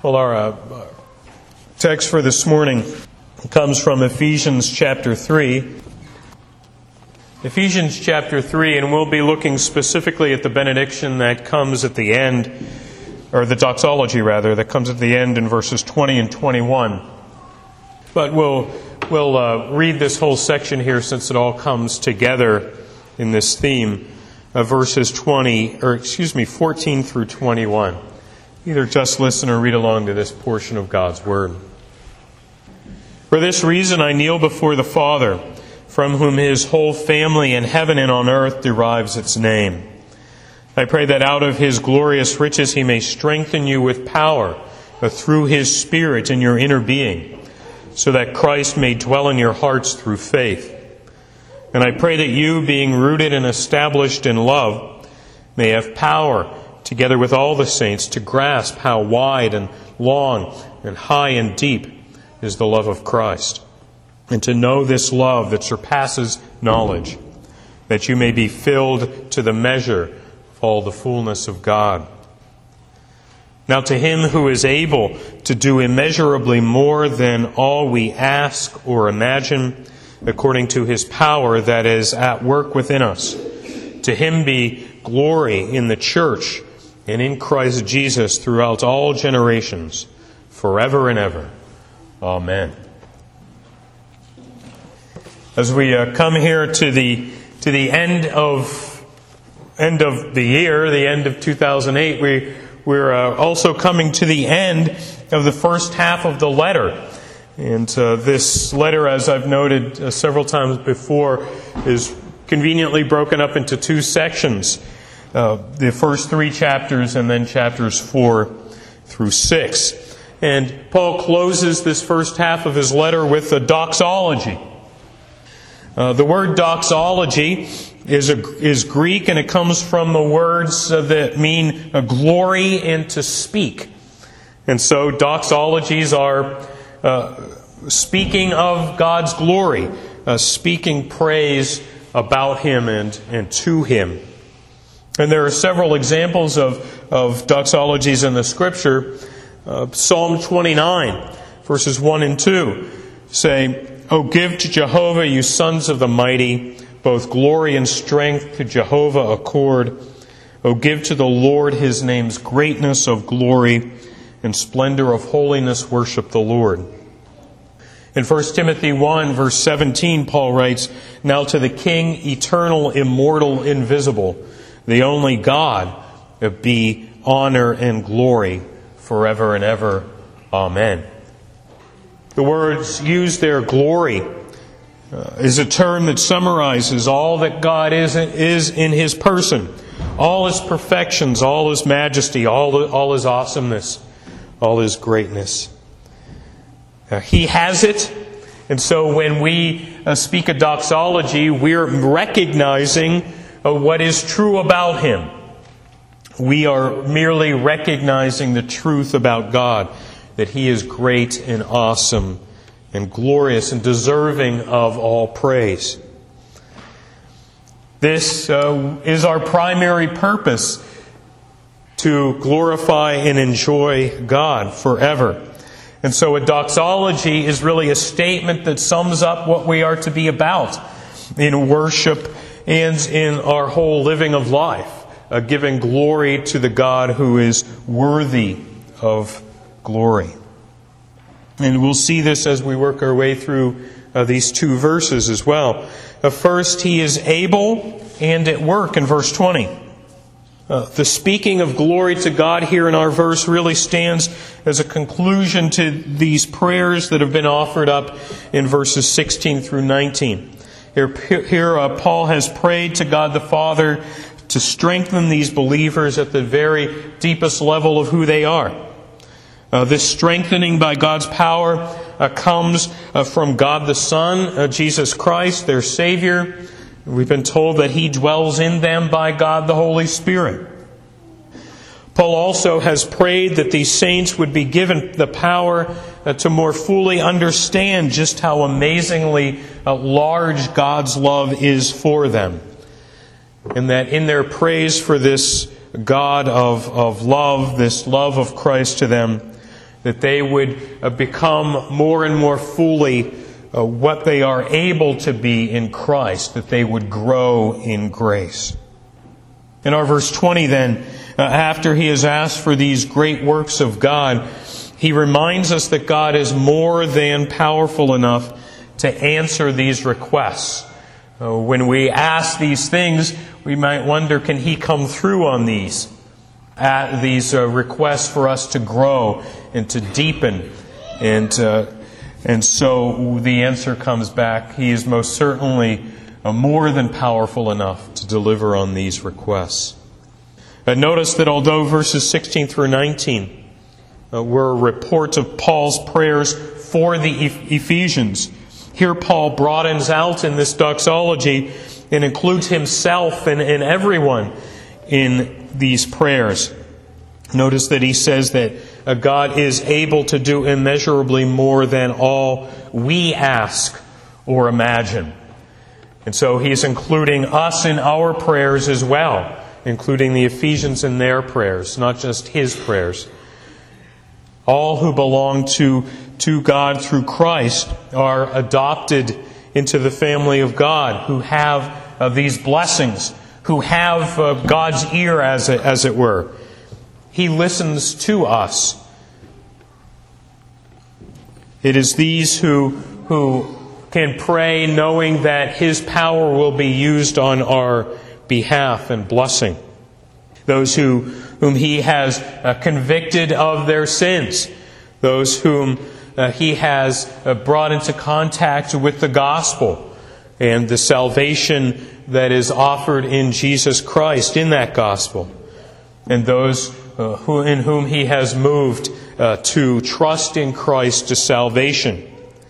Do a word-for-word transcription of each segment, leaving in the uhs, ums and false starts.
Well, our uh, text for this morning comes from Ephesians chapter three. Ephesians chapter three, and we'll be looking specifically at the benediction that comes at the end, or the doxology rather, that comes at the end in verses twenty and twenty-one. But we'll we'll uh, read this whole section here since it all comes together in this theme, uh, verses twenty, or excuse me, fourteen through twenty-one. Either just listen or read along to this portion of God's Word. For this reason I kneel before the Father, from whom His whole family in heaven and on earth derives its name. I pray that out of His glorious riches He may strengthen you with power through His Spirit in your inner being, so that Christ may dwell in your hearts through faith. And I pray that you, being rooted and established in love, may have power, together with all the saints, to grasp how wide and long and high and deep is the love of Christ, and to know this love that surpasses knowledge, that you may be filled to the measure of all the fullness of God. Now to Him who is able to do immeasurably more than all we ask or imagine, according to His power that is at work within us, to Him be glory in the church and in Christ Jesus throughout all generations, forever and ever. Amen. As we uh, come here to the to the end of end of the year, the end of two thousand eight, we we're uh, also coming to the end of the first half of the letter. And uh, this letter, as I've noted uh, several times before, is conveniently broken up into two sections. Uh, the first three chapters and then chapters four through six. And Paul closes this first half of his letter with a doxology. Uh, the word doxology is a, is Greek, and it comes from the words uh, that mean uh, glory and to speak. And so doxologies are uh, speaking of God's glory, uh, speaking praise about Him and, and to Him. And there are several examples of, of doxologies in the Scripture. Uh, Psalm twenty-nine, verses one and two say, O give to Jehovah, you sons of the mighty, both glory and strength to Jehovah accord. O give to the Lord His name's greatness of glory and splendor of holiness worship the Lord. In First Timothy one, verse seventeen, Paul writes, Now to the King, eternal, immortal, invisible, the only God, be honor and glory forever and ever. Amen. The words used there, glory, uh, is a term that summarizes all that God is, is in His person. All His perfections, all His majesty, all, all His awesomeness, all His greatness. Uh, he has it. And so when we uh, speak a doxology, we're recognizing uh, what is true about Him. We are merely recognizing the truth about God, that He is great and awesome and glorious and deserving of all praise. This uh, is our primary purpose, to glorify and enjoy God forever. And so a doxology is really a statement that sums up what we are to be about in worship and in our whole living of life. Uh, giving glory to the God who is worthy of glory. And we'll see this as we work our way through uh, these two verses as well. Uh, first, He is able and at work in verse twenty. Uh, the speaking of glory to God here in our verse really stands as a conclusion to these prayers that have been offered up in verses sixteen through nineteen. Here, here uh, Paul has prayed to God the Father to strengthen these believers at the very deepest level of who they are. Uh, this strengthening by God's power uh, comes uh, from God the Son, uh, Jesus Christ, their Savior. We've been told that He dwells in them by God the Holy Spirit. Paul also has prayed that these saints would be given the power uh, to more fully understand just how amazingly uh, large God's love is for them. And that in their praise for this God of, of love, this love of Christ to them, that they would uh, become more and more fully uh, what they are able to be in Christ, that they would grow in grace. In our verse twenty then, uh, after he has asked for these great works of God, he reminds us that God is more than powerful enough to answer these requests. Uh, when we ask these things, we might wonder, can He come through on these? Uh, these uh, requests for us to grow and to deepen. And, uh, and so the answer comes back. He is most certainly uh, more than powerful enough to deliver on these requests. Uh, notice that although verses sixteen through nineteen uh, were reports of Paul's prayers for the Ephesians, here Paul broadens out in this doxology and includes himself and, and everyone in these prayers. Notice that he says that uh, God is able to do immeasurably more than all we ask or imagine. And so he's including us in our prayers as well, including the Ephesians in their prayers, not just his prayers. All who belong to, to God through Christ are adopted into the family of God, who have uh, these blessings, who have uh, God's ear, as it, as it were. He listens to us. It is these who, who can pray knowing that His power will be used on our behalf and blessing. Those who, whom He has uh, convicted of their sins. Those whom uh, He has uh, brought into contact with the gospel and the salvation that is offered in Jesus Christ in that gospel. And those uh, who, in whom He has moved uh, to trust in Christ to salvation.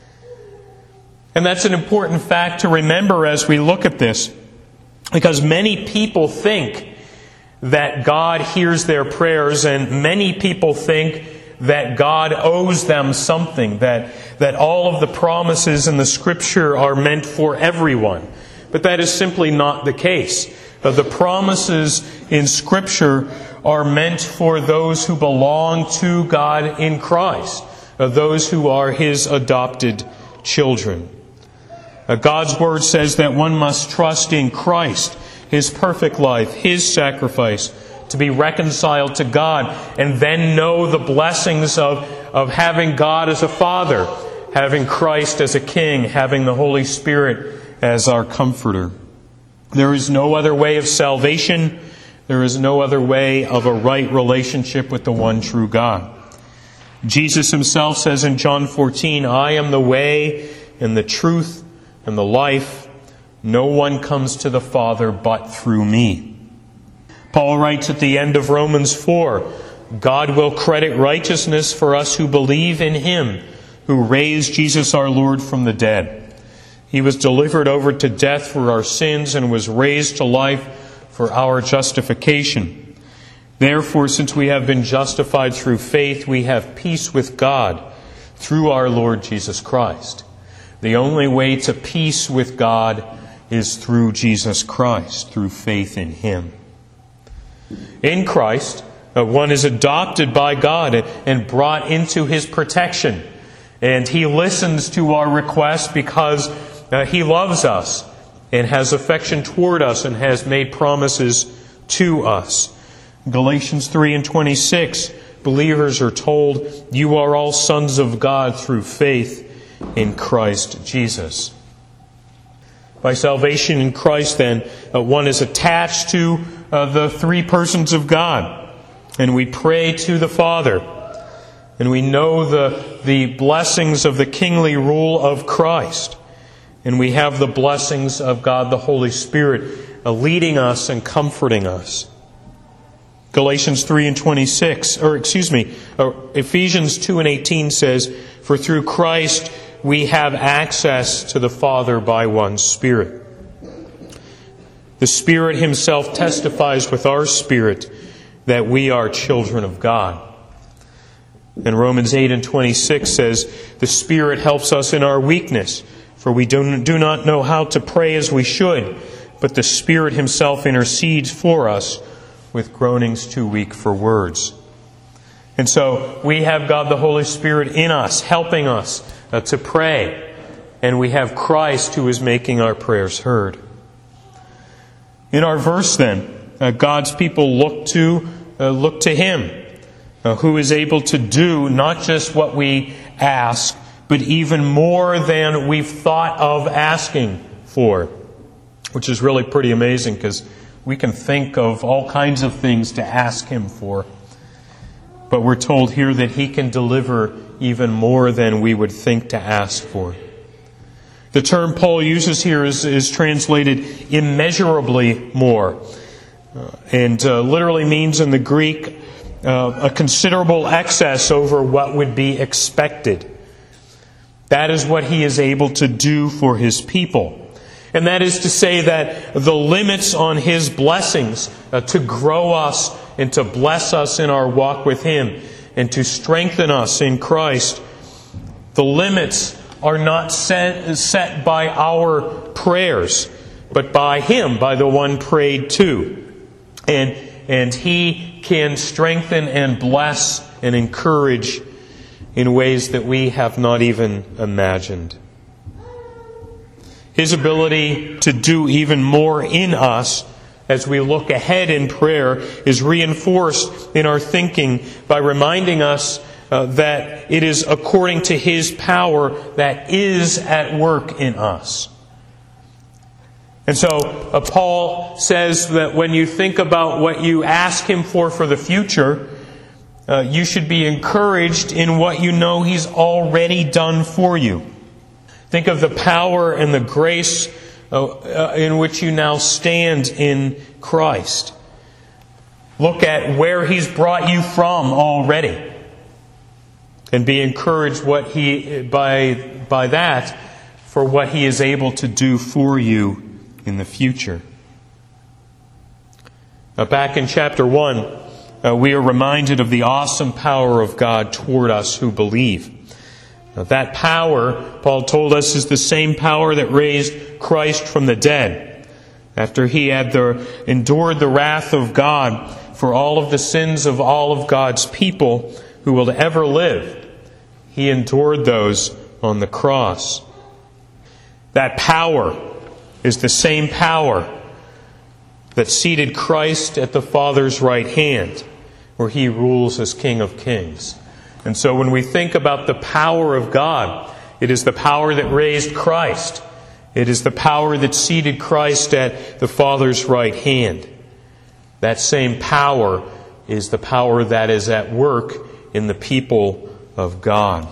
And that's an important fact to remember as we look at this, because many people think that God hears their prayers, and many people think that God owes them something, that, that all of the promises in the Scripture are meant for everyone. But that is simply not the case. Uh, the promises in Scripture are meant for those who belong to God in Christ, uh, those who are His adopted children. Uh, God's Word says that one must trust in Christ, His perfect life, His sacrifice, to be reconciled to God, and then know the blessings of, of having God as a Father, having Christ as a King, having the Holy Spirit as our Comforter. There is no other way of salvation. There is no other way of a right relationship with the one true God. Jesus Himself says in John fourteen, I am the way and the truth and the life. No one comes to the Father but through me. Paul writes at the end of Romans four, God will credit righteousness for us who believe in Him, who raised Jesus our Lord from the dead. He was delivered over to death for our sins and was raised to life for our justification. Therefore, since we have been justified through faith, we have peace with God through our Lord Jesus Christ. The only way to peace with God is through Jesus Christ, through faith in Him. In Christ, one is adopted by God and brought into His protection. And He listens to our requests because He loves us and has affection toward us and has made promises to us. Galatians three and twenty-six, believers are told, you are all sons of God through faith in Christ Jesus. By salvation in Christ, then, uh, one is attached to uh, the three persons of God. And we pray to the Father. And we know the, the blessings of the kingly rule of Christ. And we have the blessings of God the Holy Spirit uh, leading us and comforting us. Galatians three and twenty-six, or excuse me, uh, Ephesians two and eighteen says, for through Christ we have access to the Father by one Spirit. The Spirit Himself testifies with our spirit that we are children of God. And Romans eight and twenty-six says, the Spirit helps us in our weakness, for we do, do not know how to pray as we should, but the Spirit Himself intercedes for us with groanings too weak for words. And so we have God the Holy Spirit in us, helping us uh, to pray. And we have Christ who is making our prayers heard. In our verse then, uh, God's people look to, uh, look to Him, uh, who is able to do not just what we ask, but even more than we've thought of asking for. Which is really pretty amazing, because we can think of all kinds of things to ask Him for. But we're told here that He can deliver even more than we would think to ask for. The term Paul uses here is, is translated immeasurably more. Uh, and uh, literally means in the Greek uh, a considerable excess over what would be expected. That is what He is able to do for His people. And that is to say that the limits on His blessings uh, to grow us and to bless us in our walk with Him and to strengthen us in Christ, the limits are not set, set by our prayers, but by Him, by the one prayed to. And, and He can strengthen and bless and encourage in ways that we have not even imagined. His ability to do even more in us as we look ahead in prayer is reinforced in our thinking by reminding us uh, that it is according to His power that is at work in us. And so uh, Paul says that when you think about what you ask Him for for the future, uh, you should be encouraged in what you know He's already done for you. Think of the power and the grace uh, in which you now stand in Christ. Look at where He's brought you from already. And be encouraged what He by, by that for what He is able to do for you in the future. Now, back in chapter one, uh, we are reminded of the awesome power of God toward us who believe. Now, that power, Paul told us, is the same power that raised Christ from the dead. After He had the, endured the wrath of God for all of the sins of all of God's people who will ever live, He endured those on the cross. That power is the same power that seated Christ at the Father's right hand, where He rules as King of Kings. And so when we think about the power of God, it is the power that raised Christ. It is the power that seated Christ at the Father's right hand. That same power is the power that is at work in the people of God.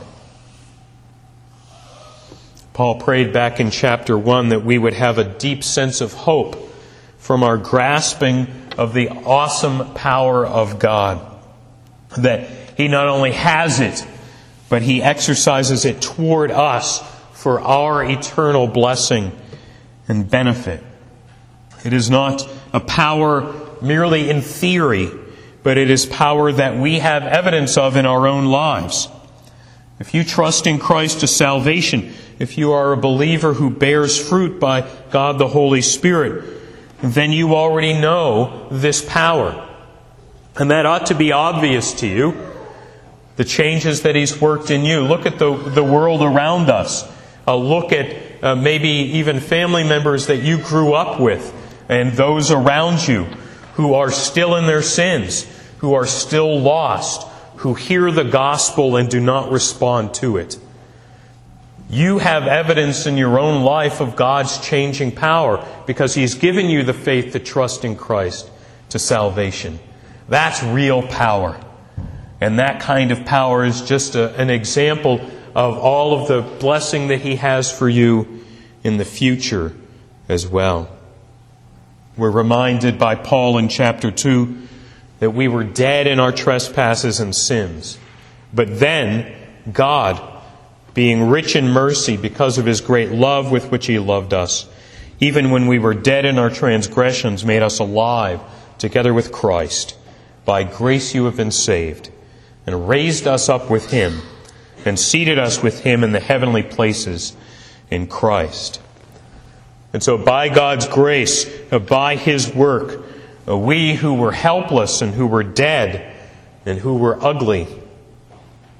Paul prayed back in chapter one that we would have a deep sense of hope from our grasping of the awesome power of God. That He not only has it, but He exercises it toward us for our eternal blessing and benefit. It is not a power merely in theory, but it is power that we have evidence of in our own lives. If you trust in Christ to salvation, if you are a believer who bears fruit by God the Holy Spirit, then you already know this power. And that ought to be obvious to you. The changes that He's worked in you. Look at the, the world around us. Uh, look at uh, maybe even family members that you grew up with and those around you who are still in their sins, who are still lost, who hear the gospel and do not respond to it. You have evidence in your own life of God's changing power because He's given you the faith to trust in Christ to salvation. That's real power. And that kind of power is just a, an example of all of the blessing that He has for you in the future as well. We're reminded by Paul in chapter two that we were dead in our trespasses and sins. But then God, being rich in mercy because of His great love with which He loved us, even when we were dead in our transgressions, made us alive together with Christ. By grace you have been saved, and raised us up with Him, and seated us with Him in the heavenly places in Christ. And so by God's grace, by His work, we who were helpless and who were dead and who were ugly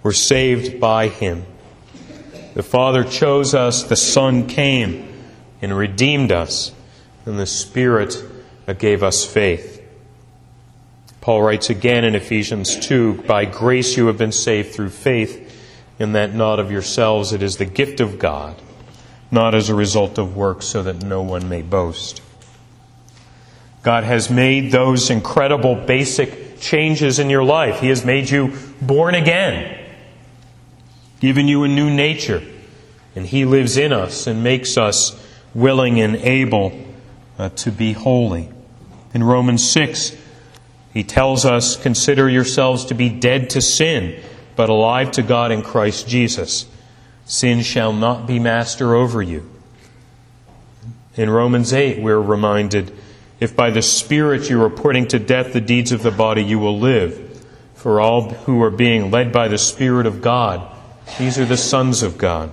were saved by Him. The Father chose us, the Son came and redeemed us, and the Spirit gave us faith. Paul writes again in Ephesians two, "By grace you have been saved through faith, and that not of yourselves, it is the gift of God, not as a result of works, so that no one may boast." God has made those incredible basic changes in your life. He has made you born again, given you a new nature, and He lives in us and makes us willing and able uh, to be holy. In Romans six, he tells us, "Consider yourselves to be dead to sin, but alive to God in Christ Jesus. Sin shall not be master over you." In Romans eight, we're reminded, "If by the Spirit you are putting to death the deeds of the body, you will live. For all who are being led by the Spirit of God, these are the sons of God."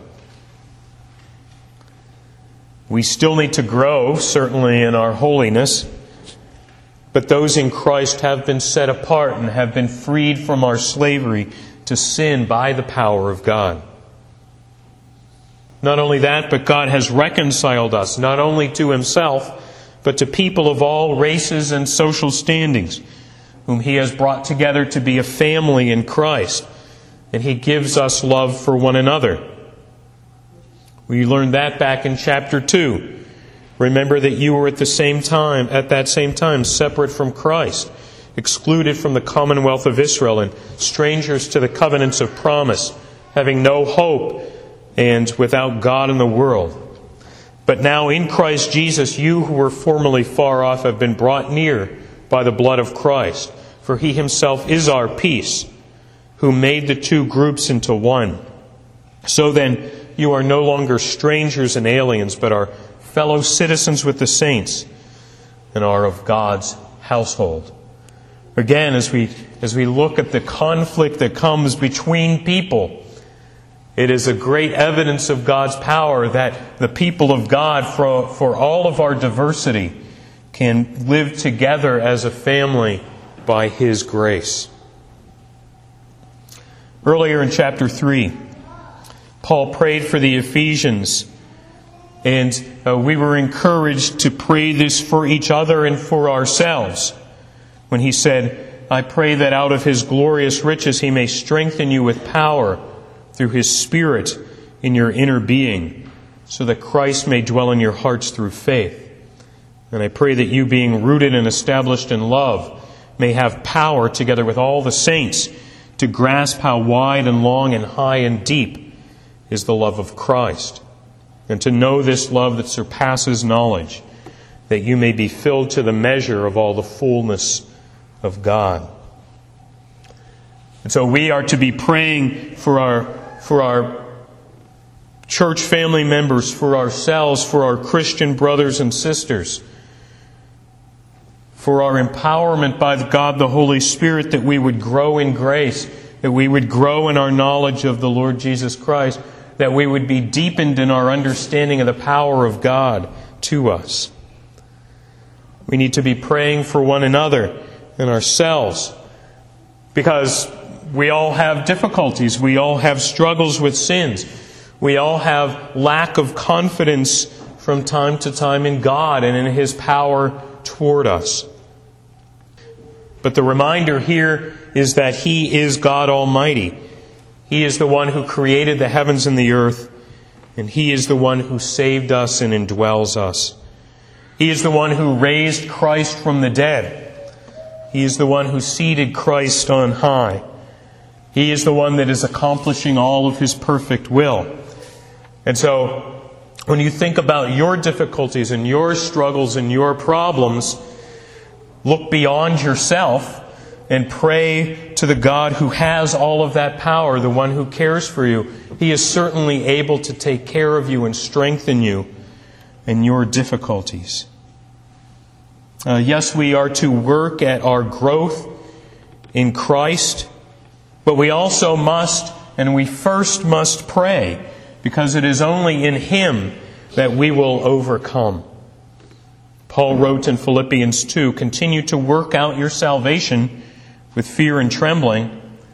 We still need to grow, certainly, in our holiness, but those in Christ have been set apart and have been freed from our slavery to sin by the power of God. Not only that, but God has reconciled us, not only to Himself, but to people of all races and social standings, whom He has brought together to be a family in Christ, and He gives us love for one another. We learned that back in chapter two. Remember that you were at the same time, at that same time, separate from Christ, excluded from the commonwealth of Israel, and strangers to the covenants of promise, having no hope and without God in the world. But now in Christ Jesus, you who were formerly far off have been brought near by the blood of Christ. For He Himself is our peace, who made the two groups into one. So then, you are no longer strangers and aliens, but are fellow citizens with the saints, and are of God's household. Again, as we as we look at the conflict that comes between people, it is a great evidence of God's power that the people of God, for, for all of our diversity, can live together as a family by His grace. Earlier in chapter three, Paul prayed for the Ephesians, and uh, we were encouraged to pray this for each other and for ourselves when he said, "I pray that out of His glorious riches He may strengthen you with power through His Spirit in your inner being, so that Christ may dwell in your hearts through faith. And I pray that you, being rooted and established in love, may have power, together with all the saints, to grasp how wide and long and high and deep is the love of Christ, and to know this love that surpasses knowledge, that you may be filled to the measure of all the fullness of God." And so we are to be praying for our for our church family members, for ourselves, for our Christian brothers and sisters, for our empowerment by God the Holy Spirit, that we would grow in grace, that we would grow in our knowledge of the Lord Jesus Christ, that we would be deepened in our understanding of the power of God to us. We need to be praying for one another and ourselves, because we all have difficulties. We all have struggles with sins. We all have lack of confidence from time to time in God and in His power toward us. But the reminder here is that He is God Almighty. He is the one who created the heavens and the earth, and He is the one who saved us and indwells us. He is the one who raised Christ from the dead. He is the one who seated Christ on high. He is the one that is accomplishing all of His perfect will. And so, when you think about your difficulties and your struggles and your problems, look beyond yourself and pray to the God who has all of that power, the one who cares for you. He is certainly able to take care of you and strengthen you in your difficulties. Uh, yes, we are to work at our growth in Christ, but we also must, and we first must pray, because it is only in Him that we will overcome. Paul wrote in Philippians two, "Continue to work out your salvation with fear and trembling,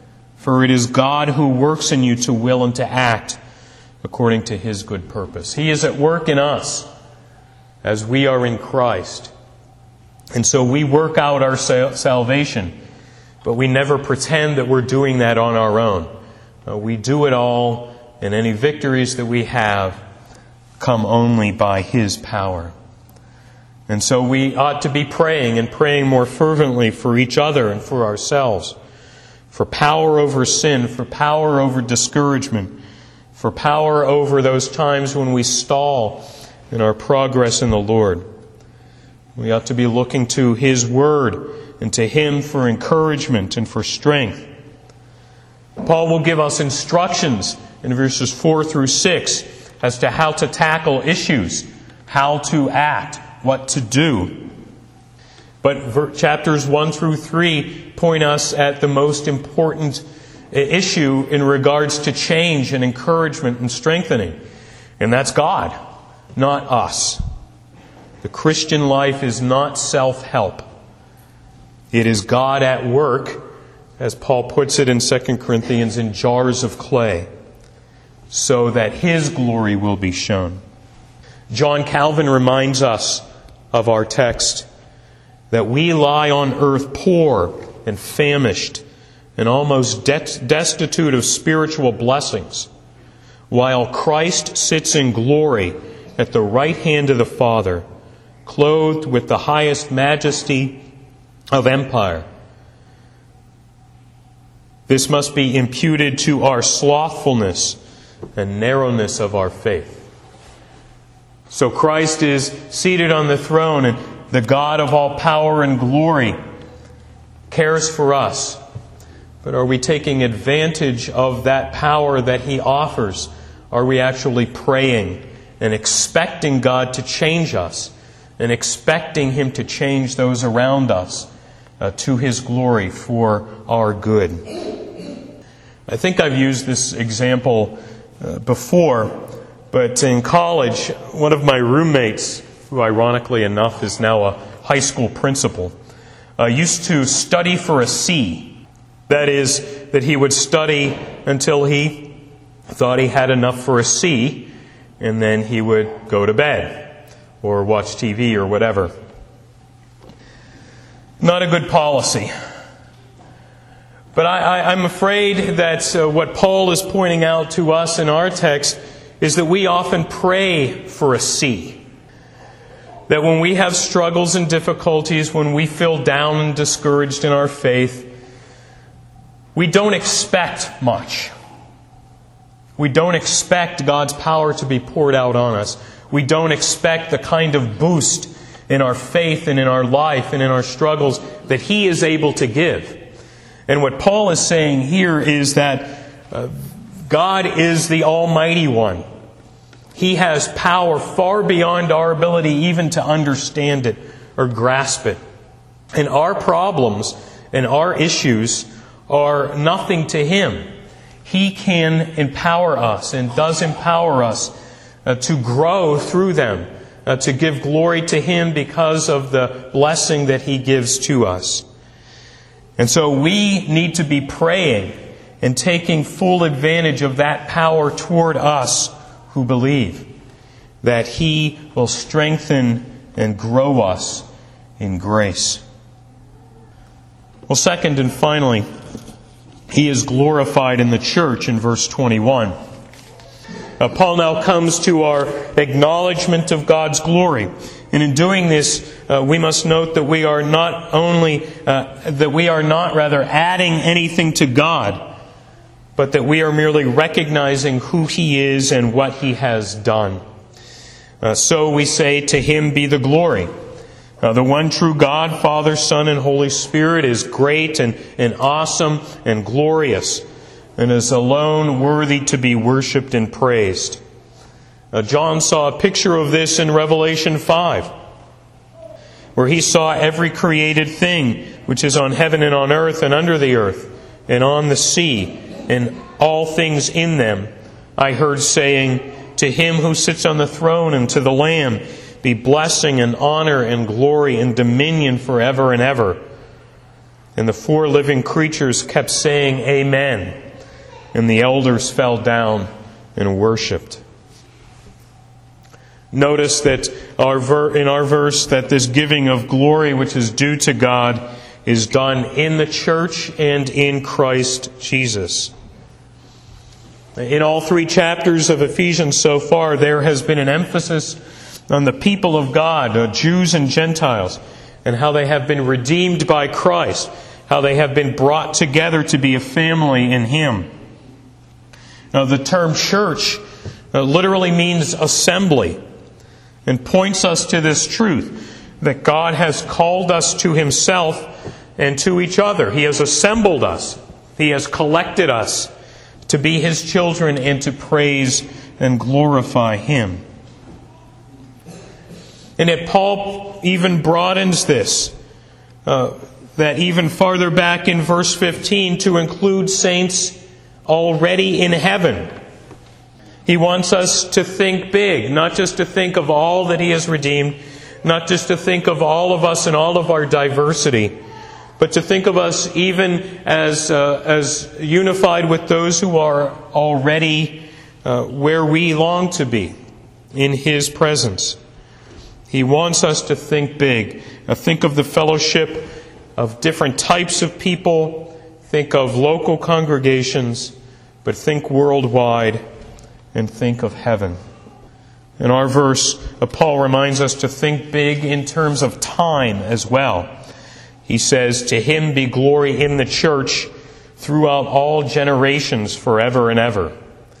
For it is God who works in you to will and to act according to His good purpose. He is at work in us as we are in Christ. And so we work out our salvation, but we never pretend that we're doing that on our own. Uh, we do it all, and any victories that we have come only by His power. And so we ought to be praying and praying more fervently for each other and for ourselves, for power over sin, for power over discouragement, for power over those times when we stall in our progress in the Lord. We ought to be looking to His Word and to Him for encouragement and for strength. Paul will give us instructions in verses four through six as to how to tackle issues, how to act, what to do. But chapters one through three point us at the most important issue in regards to change and encouragement and strengthening. And that's God, not us. The Christian life is not self-help. It is God at work, as Paul puts it in Second Corinthians, in jars of clay, so that His glory will be shown. John Calvin reminds us of our text that we lie on earth poor and famished and almost de- destitute of spiritual blessings, while Christ sits in glory at the right hand of the Father, clothed with the highest majesty of empire. This must be imputed to our slothfulness and narrowness of our faith. So Christ is seated on the throne, and the God of all power and glory cares for us. But are we taking advantage of that power that He offers? Are we actually praying and expecting God to change us and expecting Him to change those around us uh, to His glory for our good? I think I've used this example uh, before, but in college, one of my roommates, who ironically enough is now a high school principal, uh, used to study for a C. That is, that he would study until he thought he had enough for a C, and then he would go to bed or watch T V or whatever. Not a good policy. But I, I, I'm afraid that uh, what Paul is pointing out to us in our text is that we often pray for a C. That when we have struggles and difficulties, when we feel down and discouraged in our faith, we don't expect much. We don't expect God's power to be poured out on us. We don't expect the kind of boost in our faith and in our life and in our struggles that He is able to give. And what Paul is saying here is that uh, God is the Almighty One. He has power far beyond our ability even to understand it or grasp it. And our problems and our issues are nothing to Him. He can empower us and does empower us uh, to grow through them, uh, to give glory to Him because of the blessing that He gives to us. And so we need to be praying and taking full advantage of that power toward us who believe, that He will strengthen and grow us in grace. Well, second and finally, He is glorified in the church in verse twenty-one. Uh, Paul now comes to our acknowledgement of God's glory. And in doing this, uh, we must note that we are not only, uh, that we are not rather adding anything to God, but that we are merely recognizing who He is and what He has done. Uh, so we say, to Him be the glory. Uh, the one true God, Father, Son, and Holy Spirit is great and, and awesome and glorious, and is alone worthy to be worshipped and praised. Uh, John saw a picture of this in Revelation five, where he saw every created thing which is on heaven and on earth and under the earth and on the sea, and all things in them. I heard saying, to Him who sits on the throne and to the Lamb be blessing and honor and glory and dominion forever and ever. And the four living creatures kept saying, Amen. And the elders fell down and worshipped. Notice that our ver- in our verse that this giving of glory which is due to God is done in the church and in Christ Jesus. In all three chapters of Ephesians so far, there has been an emphasis on the people of God, uh, Jews and Gentiles, and how they have been redeemed by Christ, how they have been brought together to be a family in Him. Now, the term church uh, literally means assembly, and points us to this truth, that God has called us to Himself and to each other. He has assembled us. He has collected us to be His children and to praise and glorify Him. And yet Paul even broadens this, uh, that even farther back in verse fifteen, to include saints already in heaven. He wants us to think big, not just to think of all that He has redeemed, not just to think of all of us and all of our diversity, but to think of us even as uh, as unified with those who are already uh, where we long to be, in His presence. He wants us to think big. Now, think of the fellowship of different types of people. Think of local congregations, but think worldwide and think of heaven. In our verse, Paul reminds us to think big in terms of time as well. He says, "To Him be glory in the church throughout all generations, forever and ever."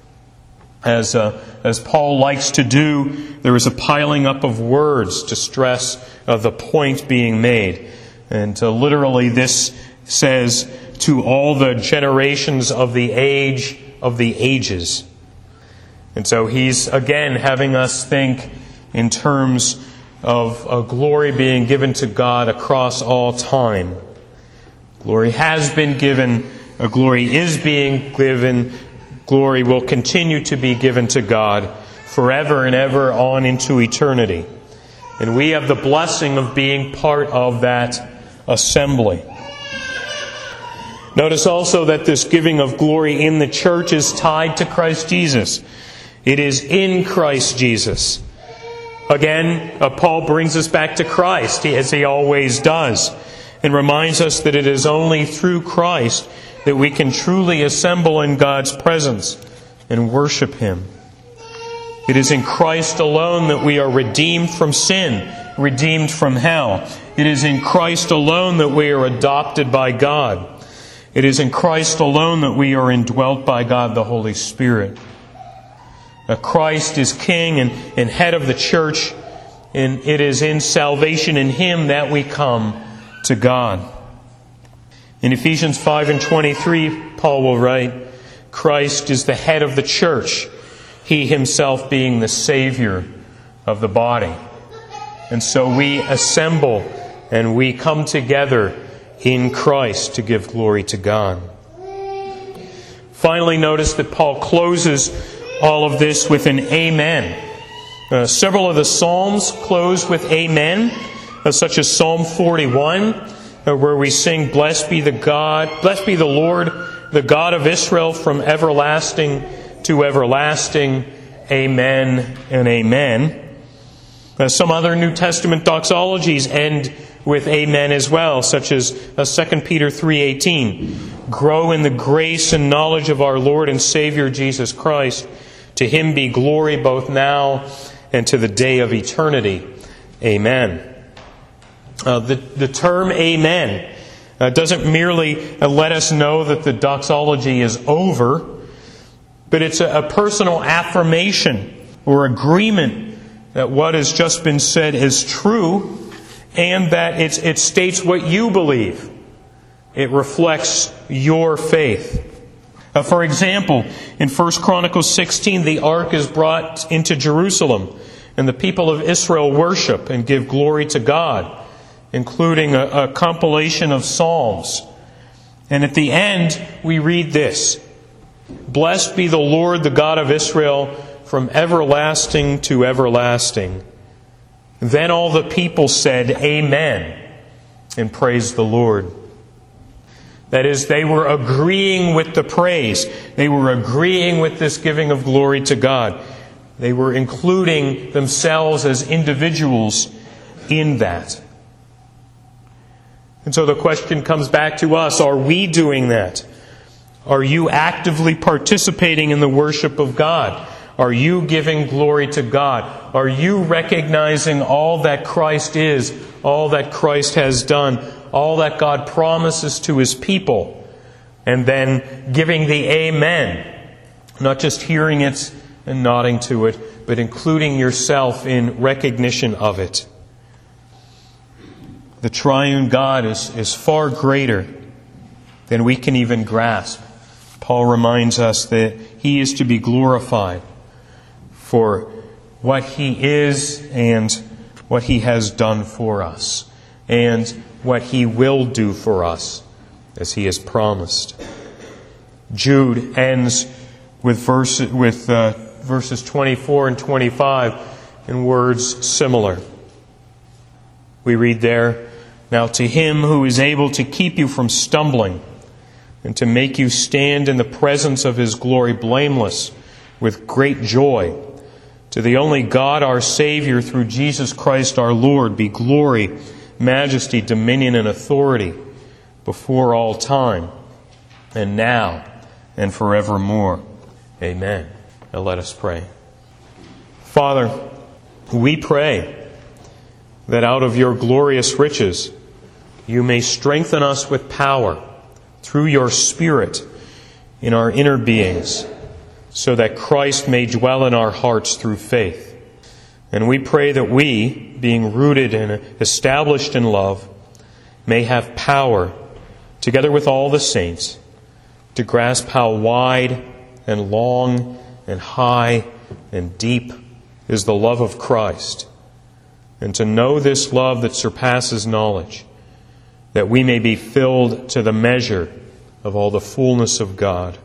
As uh, as Paul likes to do, there is a piling up of words to stress uh, the point being made. And uh, literally this says, "to all the generations of the age of the ages." And so he's again having us think in terms of a glory being given to God across all time. Glory has been given, a glory is being given, glory will continue to be given to God forever and ever on into eternity. And we have the blessing of being part of that assembly. Notice also that this giving of glory in the church is tied to Christ Jesus. It is in Christ Jesus. Again, uh, Paul brings us back to Christ, as he always does, and reminds us that it is only through Christ that we can truly assemble in God's presence and worship Him. It is in Christ alone that we are redeemed from sin, redeemed from hell. It is in Christ alone that we are adopted by God. It is in Christ alone that we are indwelt by God the Holy Spirit. Now, Christ is King and, and head of the church, and it is in salvation in Him that we come to God. In Ephesians five and twenty-three, Paul will write, "Christ is the head of the church, He Himself being the Savior of the body." And so we assemble and we come together in Christ to give glory to God. Finally, notice that Paul closes all of this with an amen. Uh, several of the Psalms close with amen, uh, such as Psalm forty-one, uh, where we sing, "Blessed be the God, blessed be the Lord, the God of Israel, from everlasting to everlasting. Amen and amen." Uh, some other New Testament doxologies end with amen as well, such as uh, Second Peter three eighteen. "Grow in the grace and knowledge of our Lord and Savior Jesus Christ. To Him be glory both now and to the day of eternity. Amen." Uh, the, the term amen uh, doesn't merely uh, let us know that the doxology is over, but it's a, a personal affirmation or agreement that what has just been said is true, and that it's, it states what you believe. It reflects your faith. Uh, for example, in First Chronicles sixteen, the ark is brought into Jerusalem, and the people of Israel worship and give glory to God, including a, a compilation of psalms. And at the end, we read this: "Blessed be the Lord, the God of Israel, from everlasting to everlasting." Then all the people said, "Amen," and praised the Lord. That is, they were agreeing with the praise. They were agreeing with this giving of glory to God. They were including themselves as individuals in that. And so the question comes back to us, are we doing that? Are you actively participating in the worship of God? Are you giving glory to God? Are you recognizing all that Christ is, all that Christ has done, all that God promises to His people, and then giving the amen, not just hearing it and nodding to it, but including yourself in recognition of it? The triune God is, is far greater than we can even grasp. Paul reminds us that He is to be glorified for what He is and what He has done for us, and what He will do for us as He has promised. Jude ends with, verse, with uh, verses twenty-four and twenty-five in words similar. We read there, "Now to Him who is able to keep you from stumbling and to make you stand in the presence of His glory blameless with great joy, to the only God our Savior through Jesus Christ our Lord, be glory, majesty, dominion, and authority before all time, and now, and forevermore. Amen." Now let us pray. Father, we pray that out of your glorious riches you may strengthen us with power through your Spirit in our inner beings, so that Christ may dwell in our hearts through faith. And we pray that we, being rooted and established in love, may have power, together with all the saints, to grasp how wide and long and high and deep is the love of Christ, and to know this love that surpasses knowledge, that we may be filled to the measure of all the fullness of God.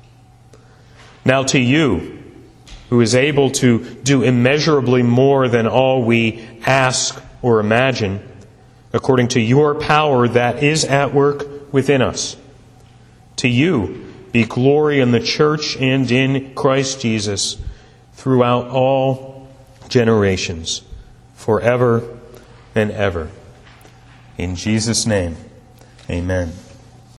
Now to you, who is able to do immeasurably more than all we ask or imagine, according to your power that is at work within us, to you be glory in the church and in Christ Jesus throughout all generations, forever and ever. In Jesus' name, amen.